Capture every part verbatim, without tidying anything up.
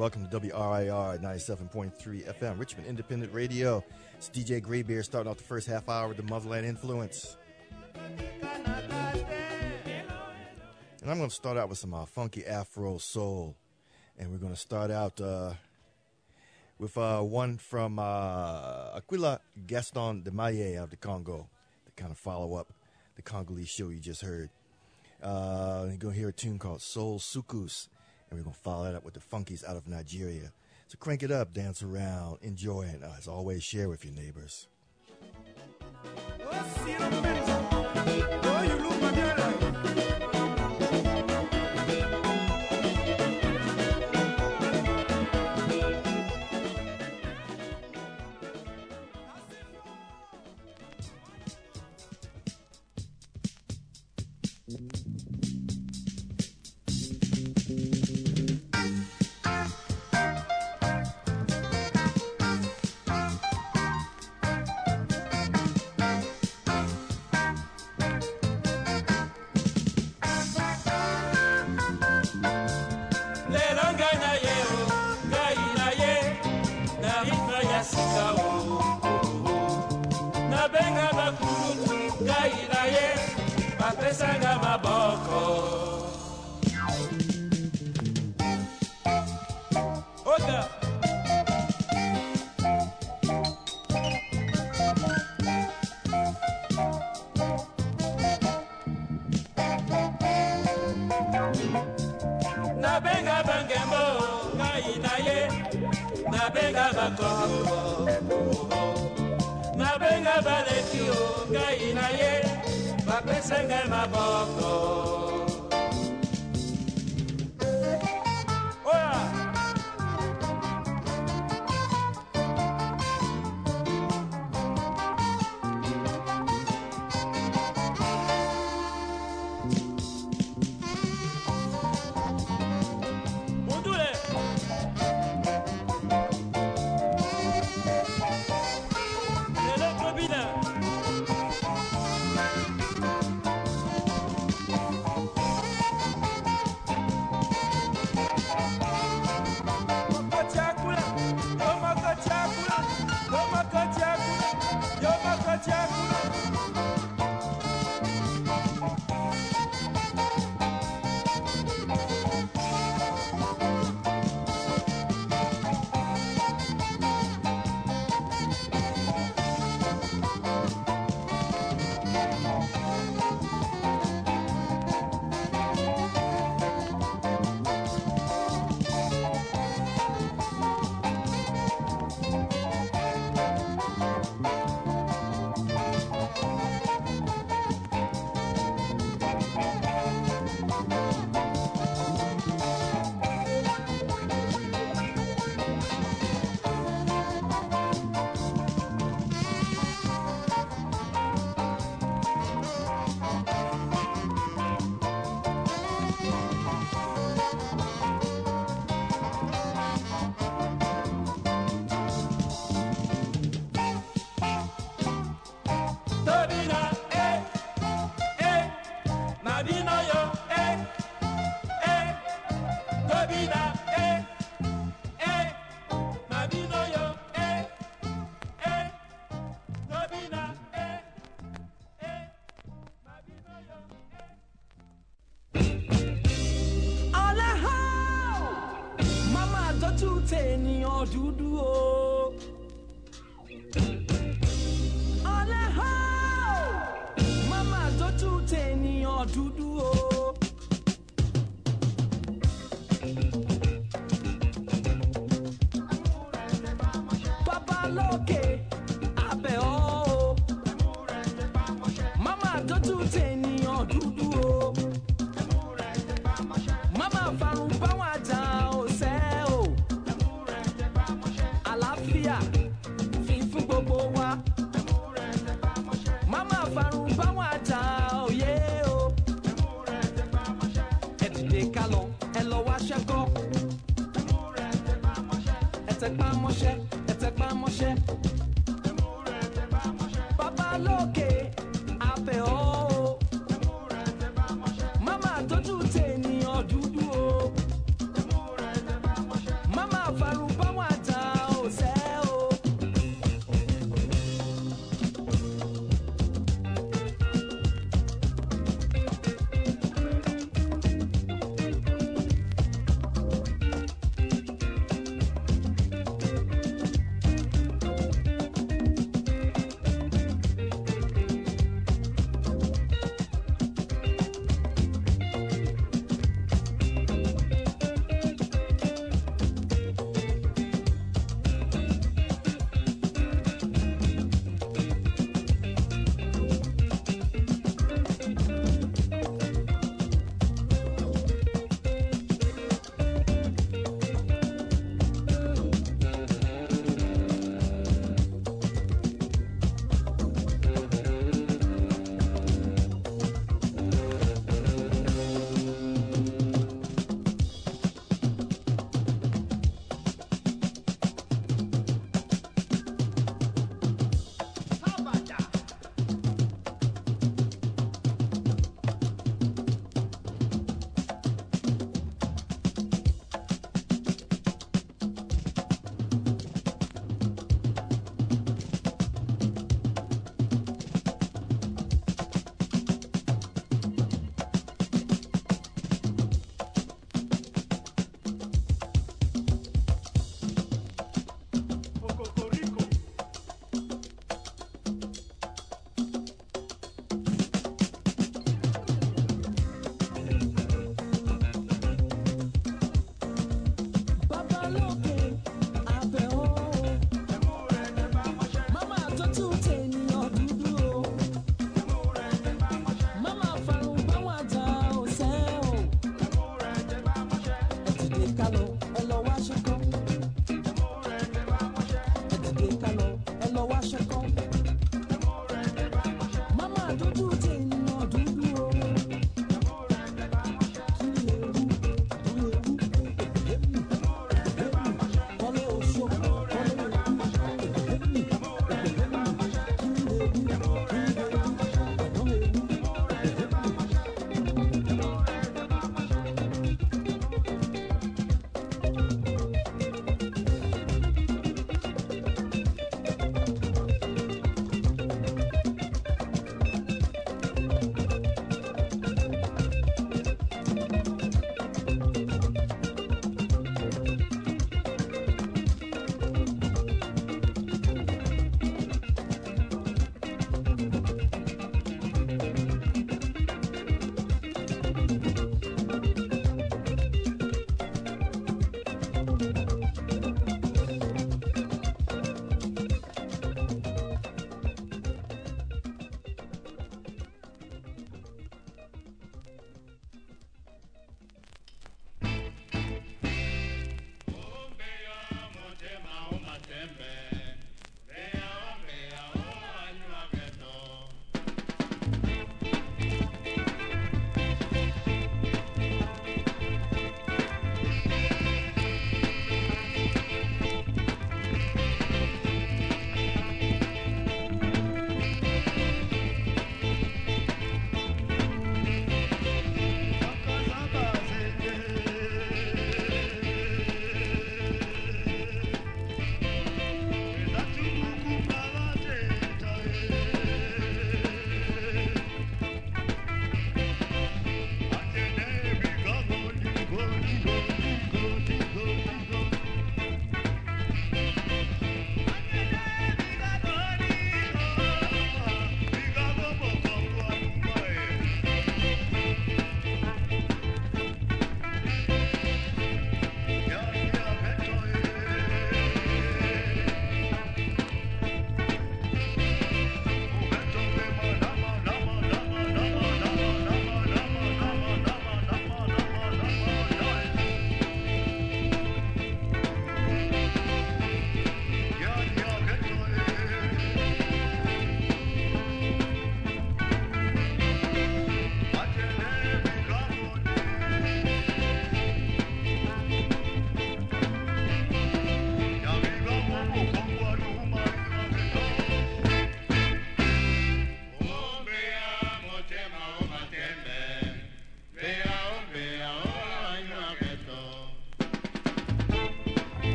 welcome to W R I R ninety-seven point three F M, Richmond Independent Radio. It's D J Graybeard starting off the first half hour with the Motherland Influence. And I'm going to start out with some uh, funky Afro soul. And we're going to start out uh, with uh, one from uh, Aquila Gaston de Maillet of the Congo, to kind of follow up the Congolese show you just heard. Uh, you're going to hear a tune called Soul Sukus, and we're going to follow that up with the funkies out of Nigeria. So crank it up, dance around, enjoy, and uh, as always, share with your neighbors. Mama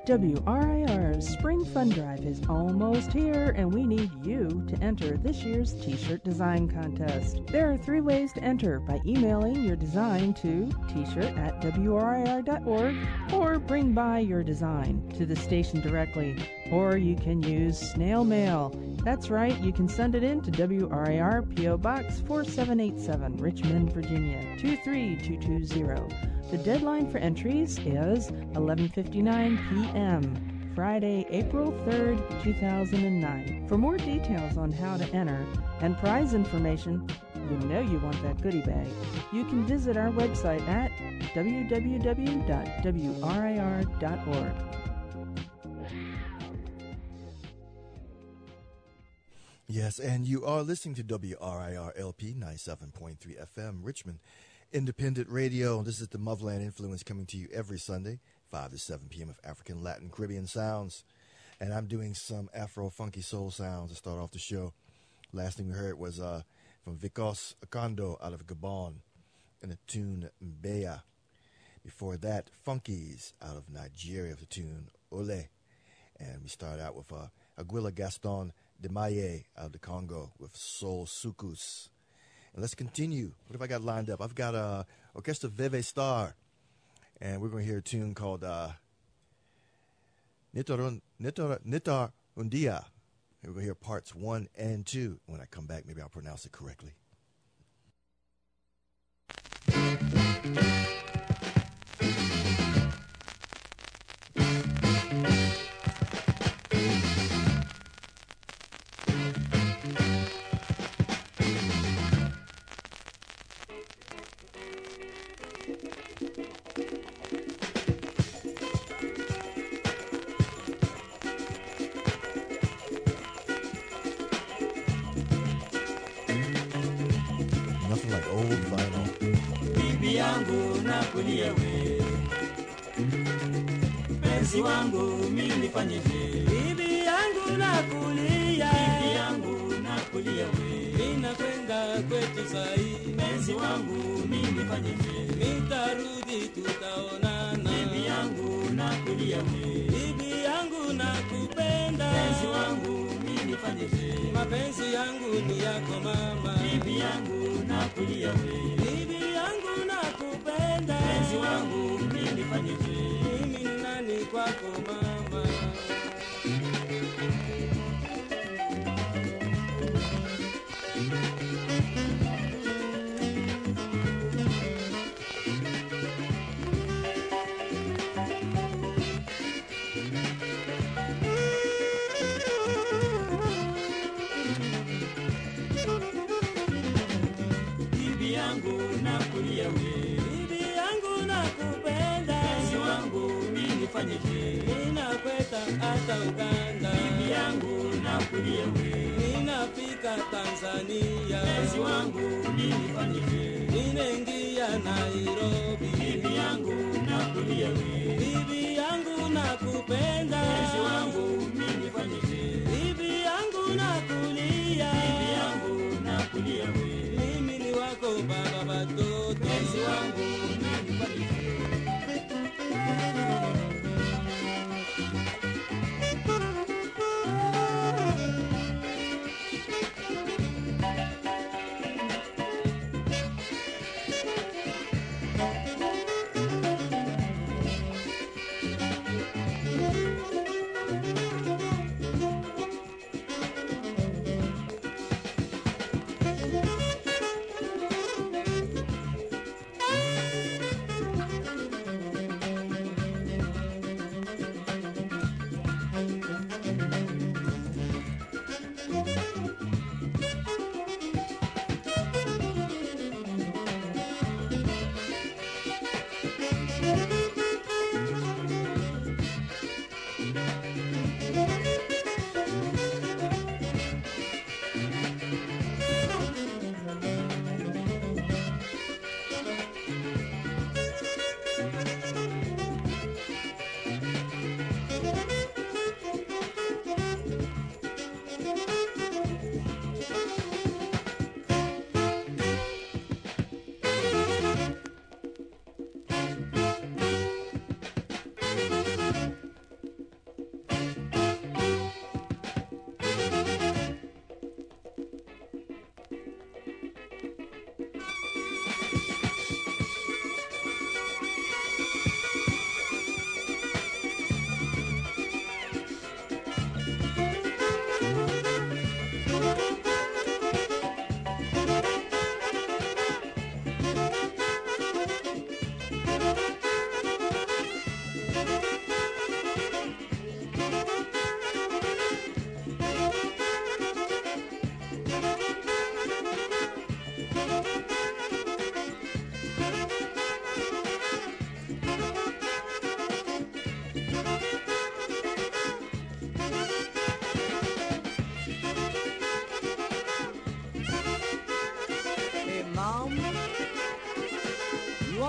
W R I R's Spring Fun Drive is almost here, and we need you to enter this year's T-shirt design contest. There are three ways to enter: by emailing your design to t-shirt at w r i r dot org, or bring by your design to the station directly, or you can use snail mail. That's right, you can send it in to W R I R P O Box four seven eight seven, Richmond, Virginia two three two two zero. The deadline for entries is eleven fifty-nine p.m. Friday, April third, two thousand nine. For more details on how to enter and prize information, you know you want that goodie bag, you can visit our website at w w w dot w r i r dot org. Yes, and you are listening to W R I R L P ninety-seven point three F M, Richmond Independent Radio. This is the Motherland Influence coming to you every Sunday, five to seven p.m. of African, Latin, Caribbean sounds. And I'm doing some Afro funky soul sounds to start off the show. Last thing we heard was uh, from Vikos Akando out of Gabon and the tune Mbeya. Before that, Funkies out of Nigeria with the tune Ole. And we start out with uh, Aguila Gaston de Maye out of the Congo with Soul Sukus. And let's continue. What have I got lined up? I've got uh, Orchestra Veve Star. And we're going to hear a tune called uh, Nitor, Nitor, Nitar Undia. And we're going to hear parts one and two. When I come back, maybe I'll pronounce it correctly. Mpenzi wangu mimi nifanyeje? Bibi yangu nakulia, bibi yangu nakulia we. Ninakwenda kwetu sai. Mpenzi wangu mimi nifanyeje? Nitarudi tutaonana. Bibi yangu nakulia we. Bibi yangu nakupenda. Mpenzi wangu mimi nifanyeje? Mapenzi yangu ni yako mama. Bibi yangu nakulia we. Bibi yangu nakupenda. Mpenzi wangu mimi nifanyeje? Kwako mama. Bibi yangu nakulia we. Bibi yangu nakupenda. Mpenzi wangu nifanyeje? Ninakwenda hata Uganda. Bibi yangu nakulia we. Ninafika Tanzania. Mpenzi wangu nifanyeje? Ninaingia Nairobi. Bibi yangu nakulia we. Bibi yangu nakupenda. Mpenzi wangu nifanyeje? Bibi yangu nakulia. Bibi yangu nakulia we. Mimi ni wako baba watoto. Mpenzi wangu nifanyeje?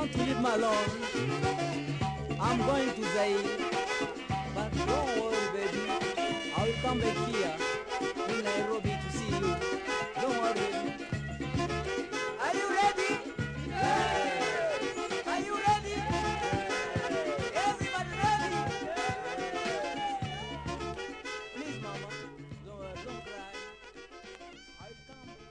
want to leave my love. I'm going to Zaire. But don't worry, baby. I will come back here in Nairobi to see you. Don't worry, baby. Are you ready? Yeah. Are you ready? Yeah. Everybody ready? Yeah. Please, mama, don't worry, don't cry. I'll come back.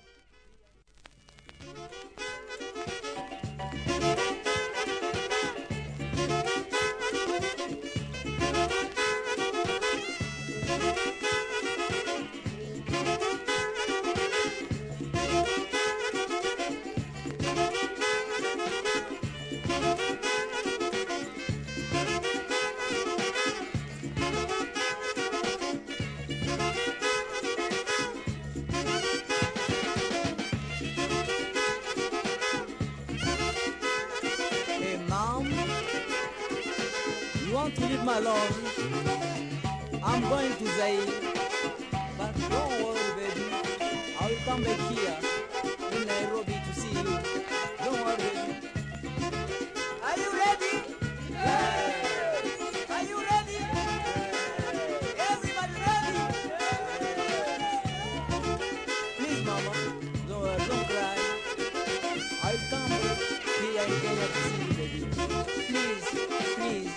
Hey, mom, you want to leave my love? I'm going to Zaire. But don't worry, baby. I will come back here in Nairobi to see you. Don't worry, baby. Are you ready? Yeah. Are you ready? Yeah. Everybody ready? Yeah. Please, mama, don't worry, don't cry. I'll come back here in Kenya to see you, baby. Please, please.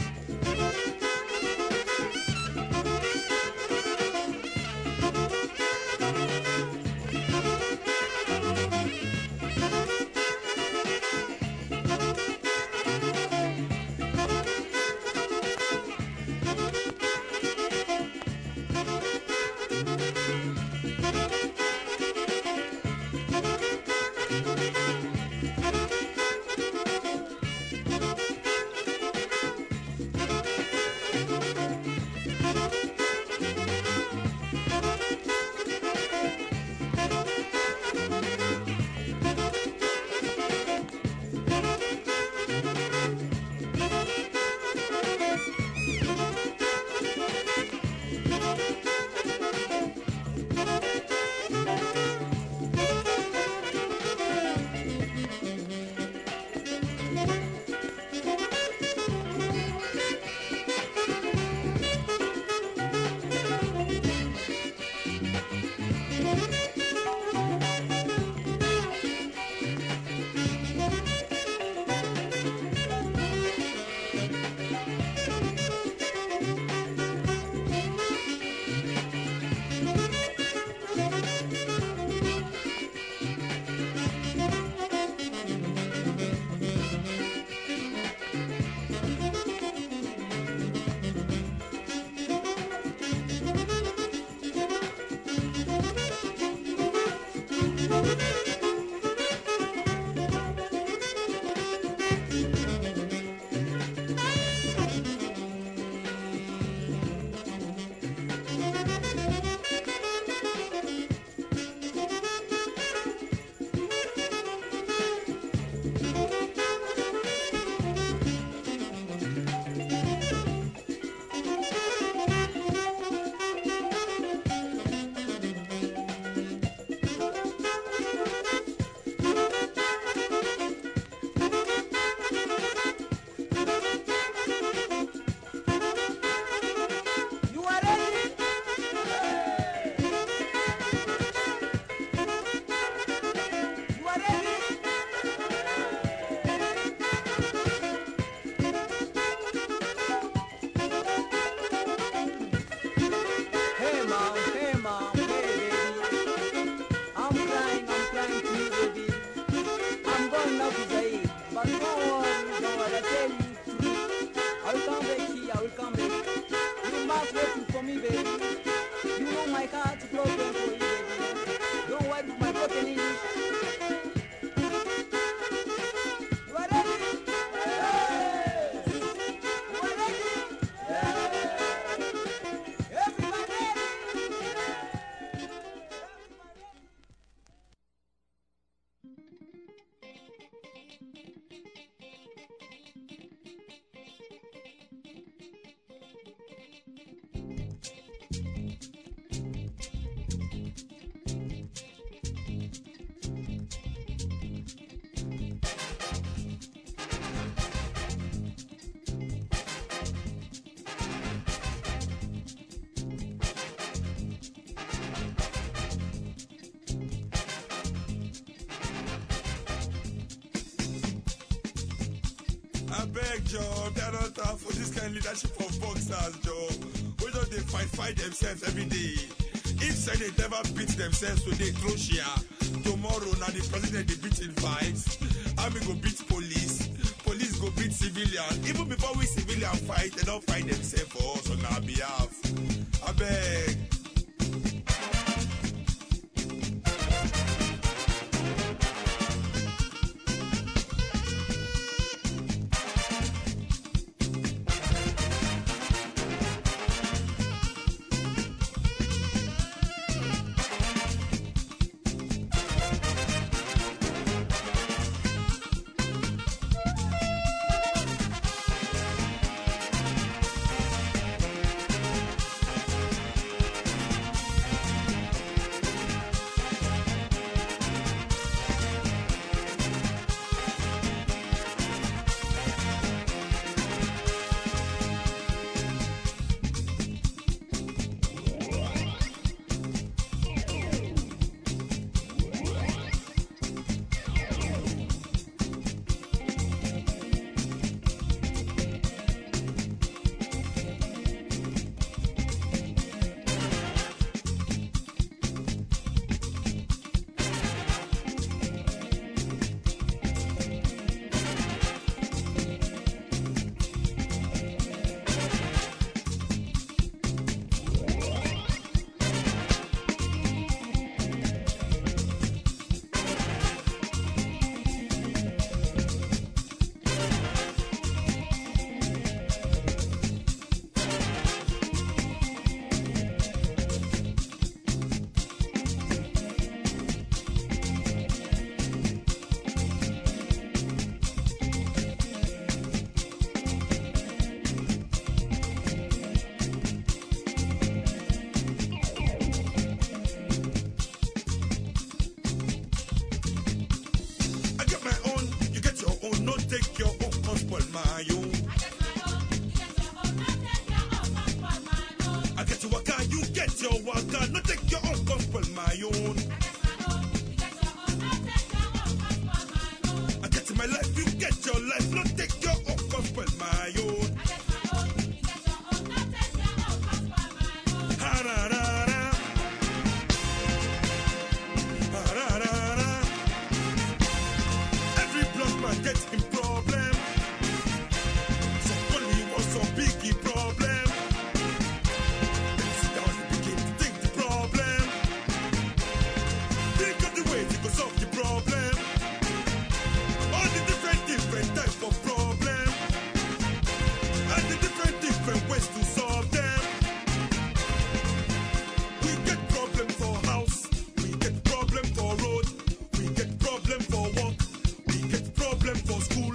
I beg, Joe, they are not time for this kind of leadership of boxers, Joe. We don't they fight, fight themselves every day. If Senate never beat themselves today, Croatia, tomorrow, now the president they beat in fights. Army go beat police. Police go beat civilian. Even before we civilian fight, they don't fight themselves for us on our behalf. I beg. For school,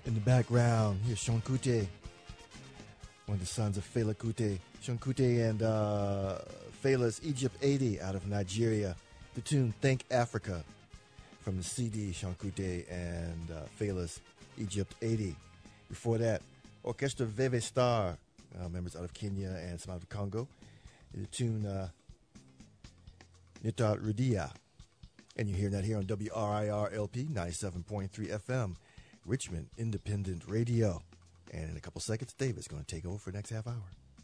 In the background, here's Sean Kuti, one of the sons of Fela Kuti. Sean Kuti and uh, Fela's Egypt eighty out of Nigeria. The tune Thank Africa from the C D Sean Kuti and uh, Fela's Egypt eighty. Before that, Orchestra Veve Star, uh, members out of Kenya and some out of Congo. The tune uh, Nita Rudia. And you're hearing that here on W R I R L P ninety-seven point three F M, Richmond Independent Radio. And in a couple seconds, David's going to take over for the next half hour.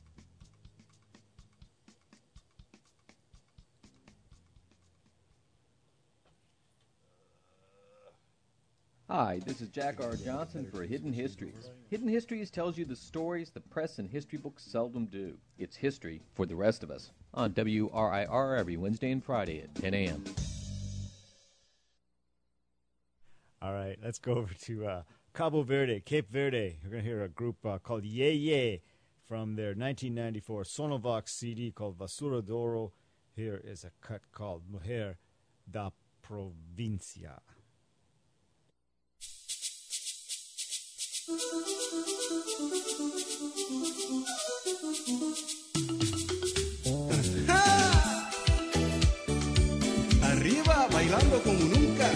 Hi, this is Jack R. Johnson for Hidden Histories. Hidden Histories tells you the stories the press and history books seldom do. It's history for the rest of us on W R I R every Wednesday and Friday at ten a.m. All right, let's go over to uh, Cabo Verde, Cape Verde. We're going to hear a group uh, called Ye Ye from their nineteen ninety-four Sonovox C D called Vasura d'Oro. Here is a cut called Mujer da Provincia. Arriba, bailando como nunca.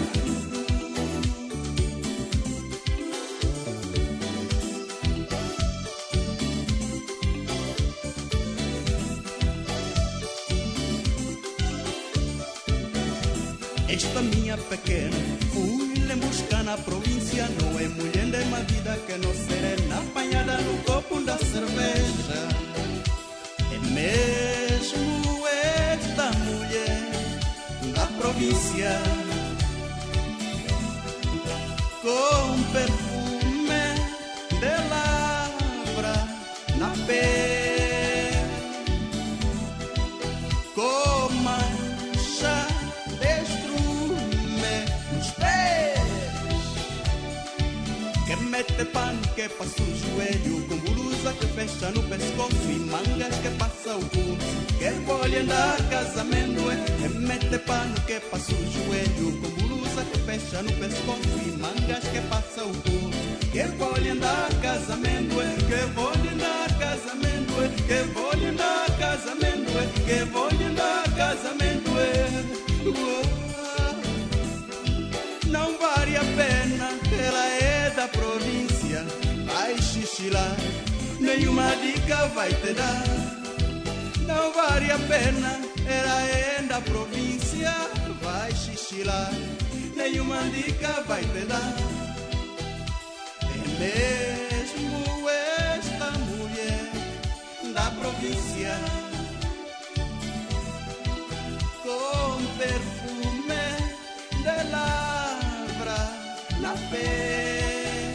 Esta minha pequena, fui-lhe buscar na província. Não é mulher de uma vida que não serena, apanhada no copo da cerveja. É mesmo esta mulher da província, com perfume de lavra na pele, com mancha de estrume nos pés, que mete pano que passa o joelho, com blusa que fecha no pescoço e mangas que passa o pulso. Que pode andar casamento é, que mete pano que passa o joelho, com blusa que fecha no pescoço e mangas que passa o pulso. Que pode andar casamento é, que pode andar casamento é, que pode andar casamento é, que pode andar casamento é. Não vale a pena, ela é da província, vai xixi lá, nenhuma dica vai te dar. Não vale a pena, ela é da província, vai xixi lá, nenhuma dica vai te dar. É mesmo esta mulher da província, com perfume de lavra na pele,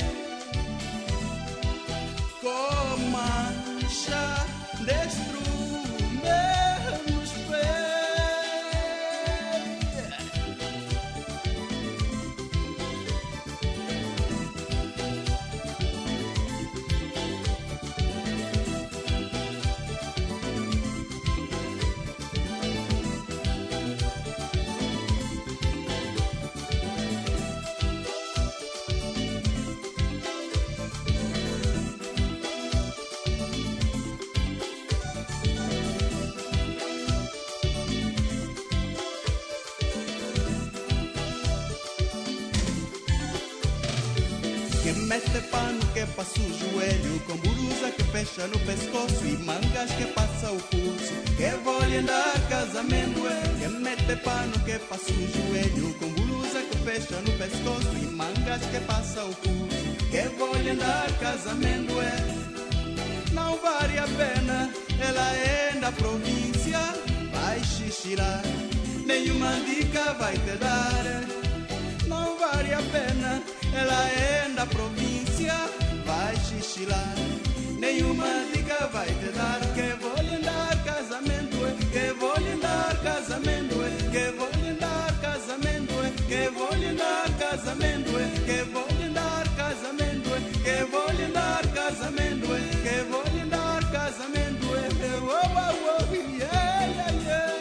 com mancha de estrume nos pés. Mete pano que passa o joelho, com blusa que fecha no pescoço e mangas que passa o pulso. Que vou lhe dar casamento é, que mete pano que passa o joelho, com blusa que fecha no pescoço e mangas que passa o pulso. Que vou lhe dar casamento é, não vale a pena, ela é da província, vai xixirá, nenhuma dica vai te dar. Não vale a pena, ela é da província, vai xixilá, nenhuma dica vai te dar. Que vou lhe dar casamento é, que vou lhe dar casamento é, que vou lhe dar casamento é, que vou lhe dar casamento é, que vou lhe dar casamento é, que vou lhe dar casamento é, que vou lhe dar casamento é. Oh, oh, oh, yeah, yeah, yeah.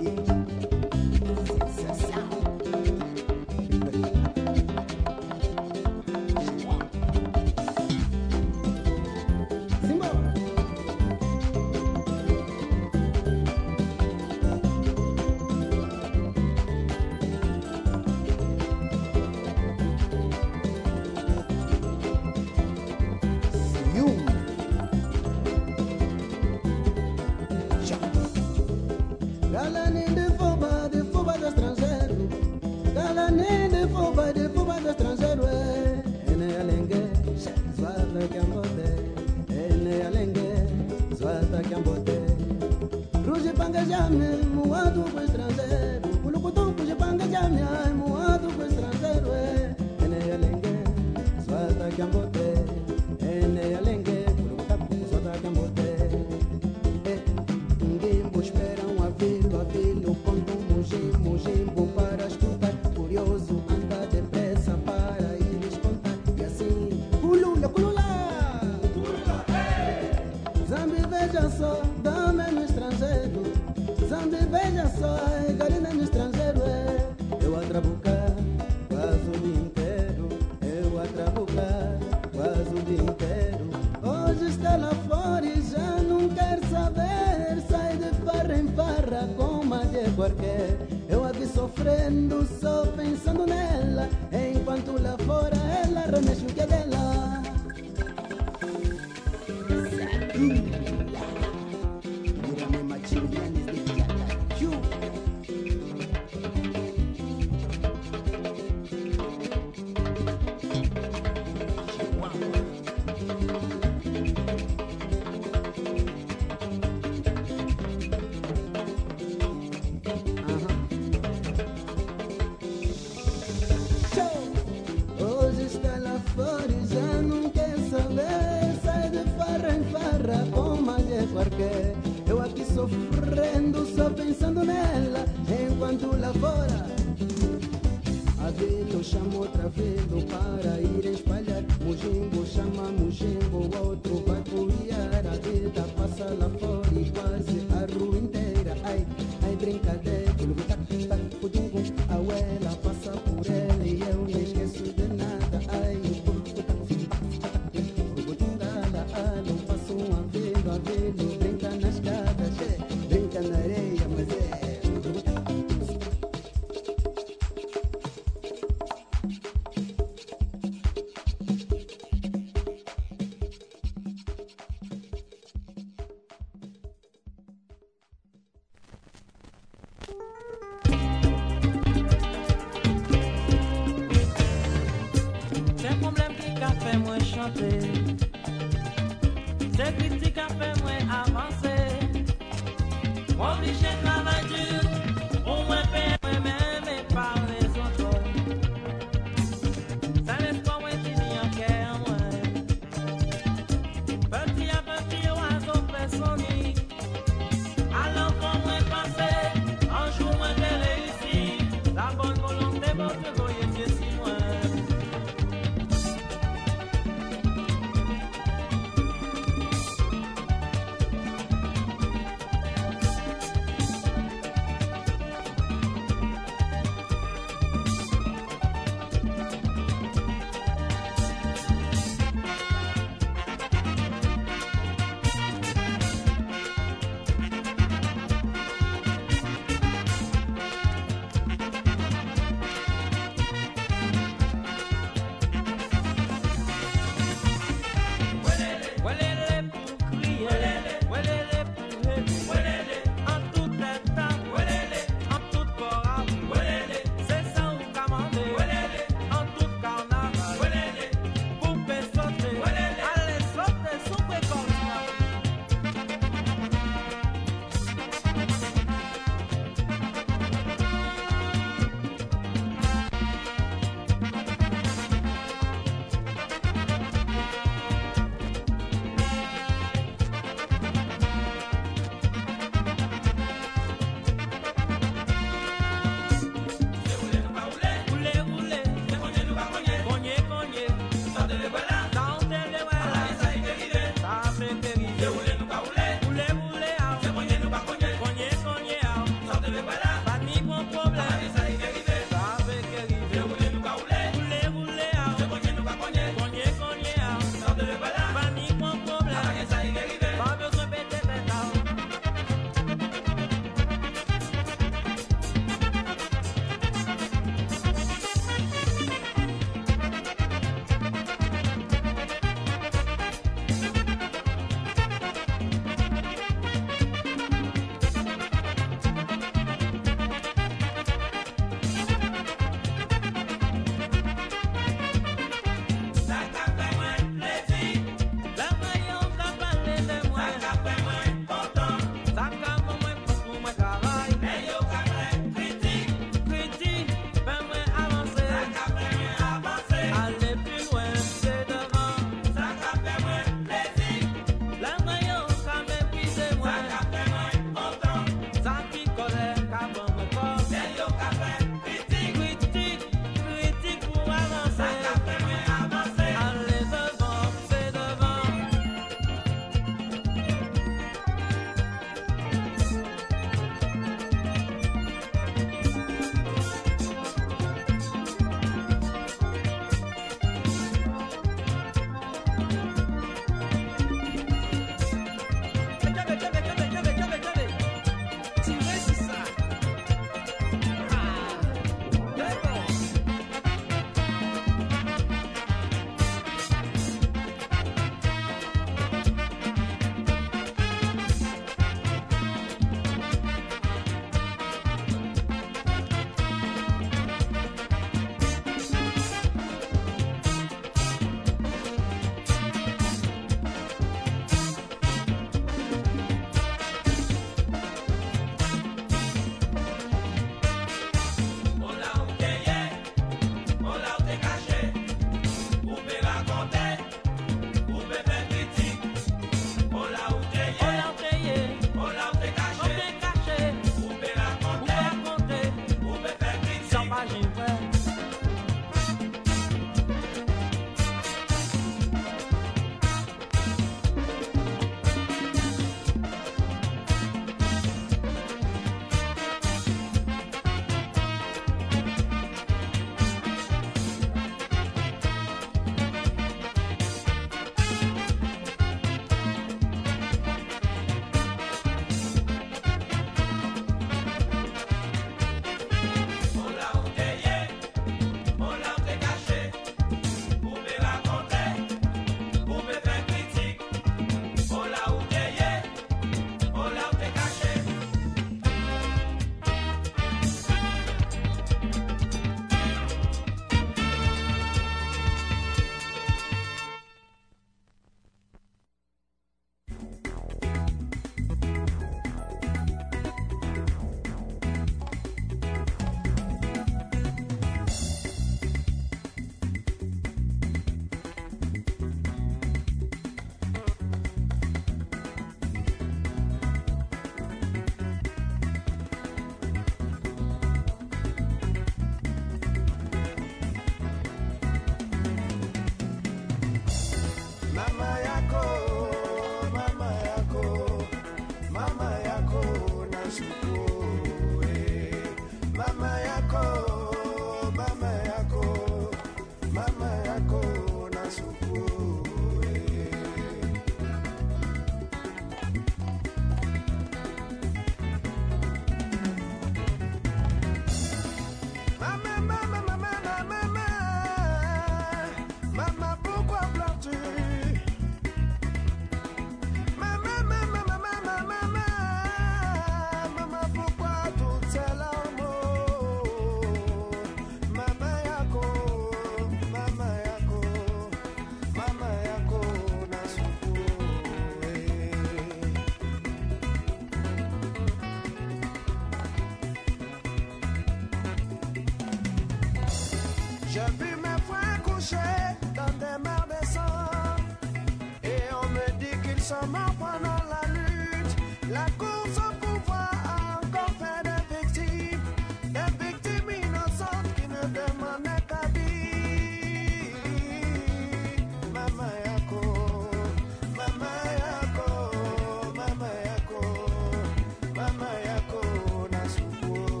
J'ai vu mes frères coucher dans des mers de sang. Et on me dit qu'ils sont morts pendant la lutte. La course au pouvoir a encore fait des victimes. Des victimes innocentes qui ne demandaient qu'à vivre. Mama yako, mama yako, mama yako, mama yako nasuko.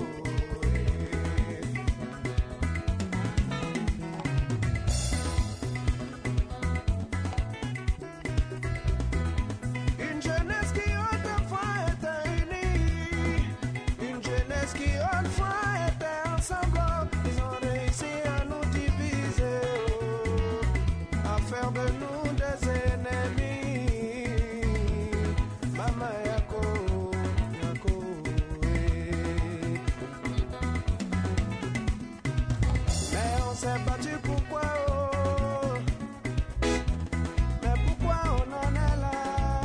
Une jeunesse qui autrefois était unie, une jeunesse qui autrefois était ensemble. Ils ont réussi à nous diviser, oh, à faire de nous des ennemis. Mama yako, yako, eh. Mais on s'est battu pourquoi, oh, mais pourquoi on en est là?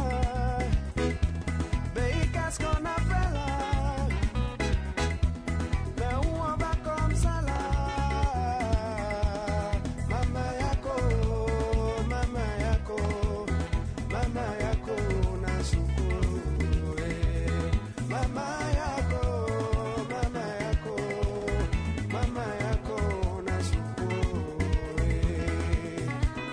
Mais qu'est-ce qu'on a fait là? Mais où on va comme ça là? Mama yako, mama yako, mama yako nasuko, eh. Mama yako, mama yako, mama yako nasuko, eh.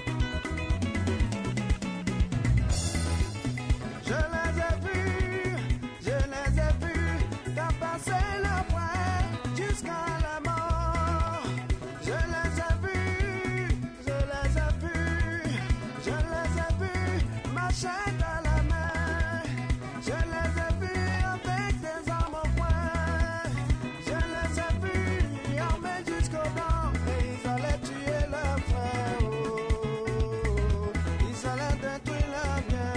Je les ai vus, je les ai vus tabasser le poing jusqu'à la mort. Je les ai vus, je les ai vus, je les ai vus marcher dans la main. Je les ai vus avec des armes au poing. Je les ai vus armés jusqu'aux dents et ils allaient tuer leurs frères. Oh, ils allaient détruire leur bien.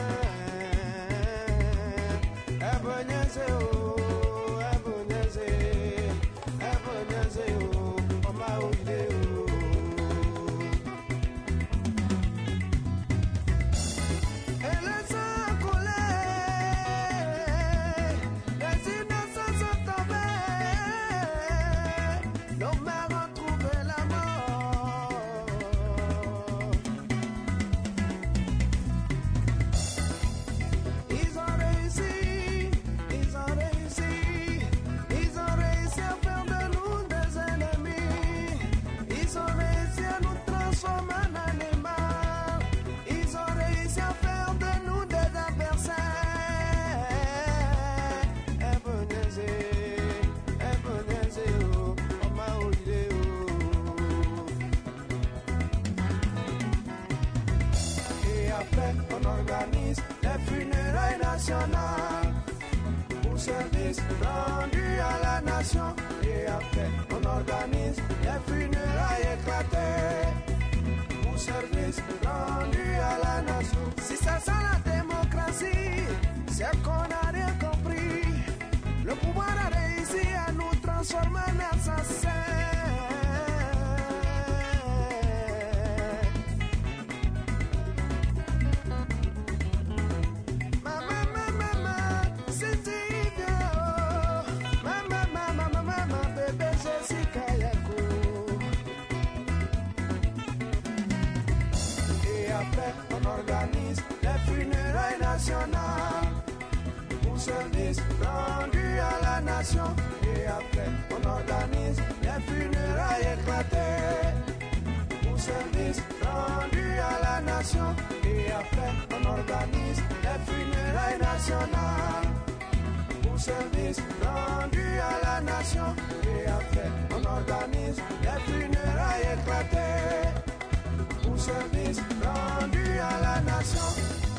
Ebenezer, oh, Ebenezer, Ebenezer, oh, Oma Oide, oh. Et le sang coulé, les innocents sont tombés, nos mères ont trouvé la mort. Ils ont réussi, ils ont réussi, ils ont réussi à faire de nous des ennemis. Ils ont réussi à nous transformer en animaux. Ils ont réussi à faire de nous des adversaires. Ebenezer, Ebenezer, oh, Oma Oide, oh. Et après, on organise les funérailles nationales pour service rendu à la nation. Et après, on organise les funérailles éclatées pour service rendu à la nation. Si c'est ça la démocratie, c'est qu'on n'a rien compris. Le pouvoir a réussi à nous transformer en assassins. Mama, mama, mama, c'est idiot. Mama, mama, mama, mama, bébé Jessica Yako. Et après, on organise les funérailles nationales pour service rendu à la nation. Et après, on organise les funérailles éclatées pour service rendu à la nation. Et après, on organise les funérailles nationales pour service rendu à la nation. Et après, on organise les funérailles éclatées pour service rendu à la nation.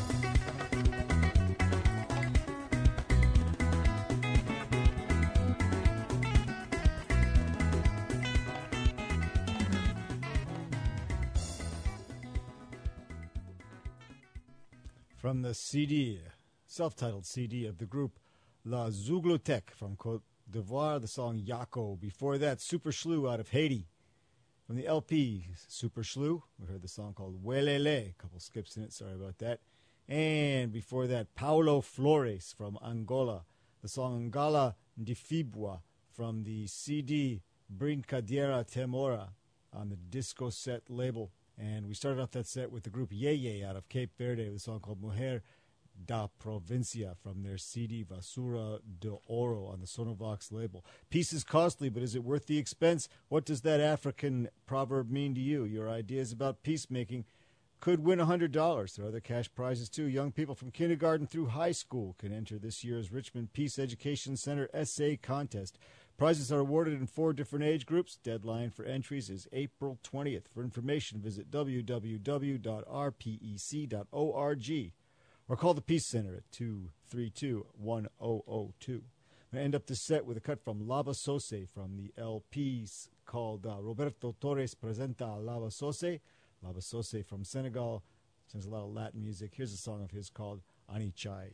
From the C D, self-titled C D of the group La Zouglotech from Côte d'Ivoire, the song Yako. Before that, Super Shlu out of Haiti. From the L P Super Shlu, we heard the song called Welele. A couple skips in it, sorry about that. And before that, Paulo Flores from Angola. The song Ngala Ndifibwa from the C D Brincadeira Temora on the Disco Set label. And we started off that set with the group Ye Ye out of Cape Verde with a song called Mujer da Provincia from their C D Vasura de Oro on the Sonovox label. Peace is costly, but is it worth the expense? What does that African proverb mean to you? Your ideas about peacemaking could win one hundred dollars. There are other cash prizes, too. Young people from kindergarten through high school can enter this year's Richmond Peace Education Center Essay Contest. Prizes are awarded in four different age groups. Deadline for entries is April twentieth. For information, visit w w w dot r p e c dot org or call the Peace Center at two three two, one zero zero two. I'm going to end up this set with a cut from Lava Sose from the L Ps called uh, Roberto Torres Presenta Lava Sose. Lava Sose from Senegal. Sings a lot of Latin music. Here's a song of his called Anichai.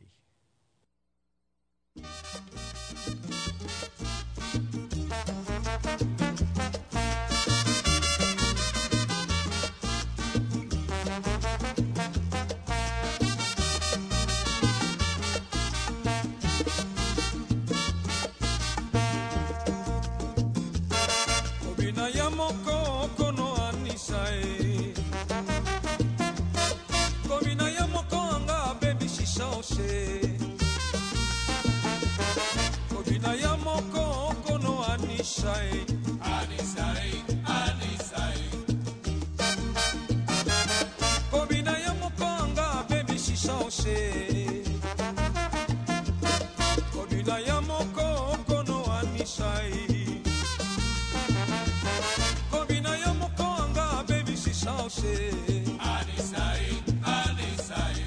Kobina ya moko kono anisai anisai anisai Kobina ya moko anga baby shishaoshe Kobina ya moko kono anisai Kobina ya moko anga baby shishaoshe anisai anisai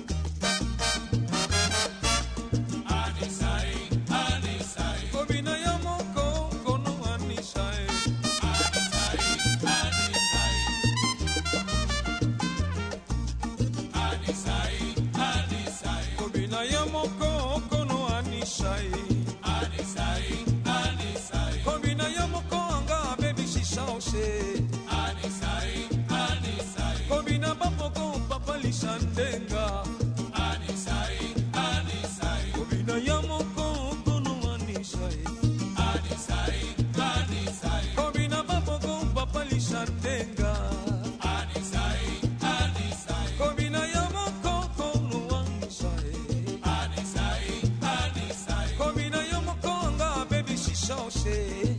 Shandenga anisai anisai Kobina ya moko kono anisai anisai anisai Kobina bapoko papali shandenga anisai anisai Kobina ya moko kono anisai anisai anisai Kobina ya moko anga baby shishaoshe